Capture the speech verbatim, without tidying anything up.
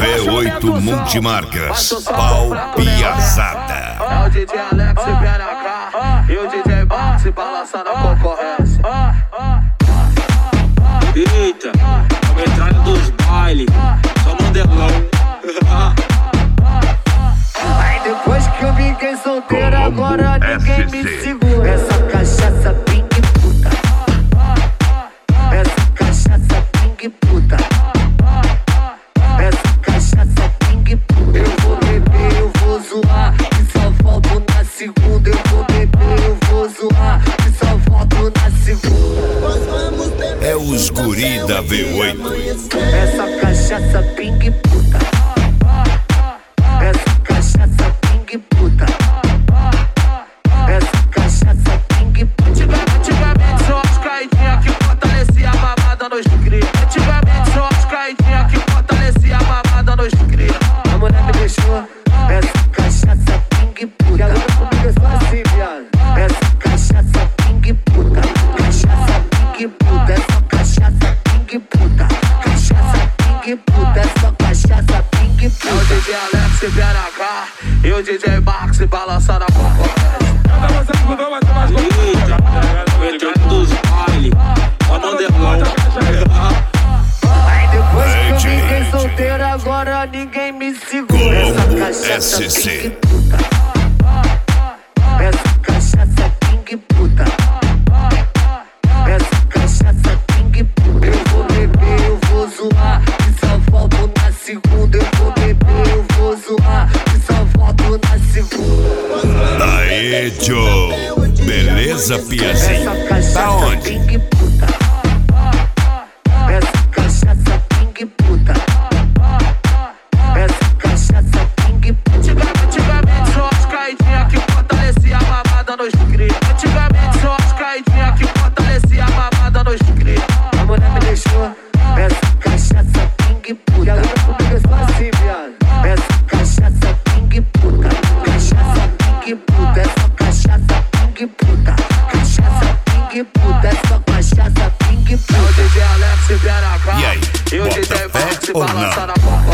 V oito Multimarcas, Pau Piazada. É o D J Alex e P N K e o D J Max balançando a concorrência. Eita, a metralha dos bailes, só modelão. Aí depois que eu fiquei solteiro, agora ninguém me segura. Essa cachaça pink puta. Essa cachaça pink puta. Essa cachaça pink puta. Eu vou beber, eu vou zoar, e só volto na segunda. Eu vou beber, eu vou zoar, e só volto na segunda. É os guri da V oito. Essa cachaça pink puta. Essa cachaça pink puta. Essa cachaça pink puta. Antigamente só as caidinhas que fortalecia a mamada nos cria. Antigamente só as caidinhas que fortalecia a mamada nos cria. A mulher me deixou. Essa cachaça pink puta. E agora comigo é só assim, viado. Essa cachaça pink puta. Cachaça pink puta. Essa cachaça pink puta. Cachaça pink puta. Essa cachaça pink puta. É o D J Alex e P N K e o D J Max balançando a concorrência. Eita, a metralha dos bailes, só modelão. Aí depois que eu fiquei solteiro, agora ninguém me segura. Essa Combo cachaça S C. pink puta. Essa cachaça pink puta. Essa cachaça pink puta. Eu vou beber, eu vou zoar, e só volto na segunda. Eu vou beber, eu vou zoar, e só volto na segunda. Aê, Joe. Beleza, Piazinho? Essa cachaça Tá onde? pink puta. Essa cachaça pink puta. Essa cachaça pink puta. Antigamente só as caidinhas que fortalecia a mamada nos cria. Antigamente só as caidinhas que fortalecia a mamada nos cria. A mulher me deixou. Essa cachaça pink puta. E agora comigo é só assim, viado. Essa cachaça pink puta. Cachaça pink puta. Essa cachaça pink puta. Cachaça pink puta. Essa cachaça pink É o puta. D J Alex e P N K E aí, e o bota D J fé Max ou não? balançando a concorrência.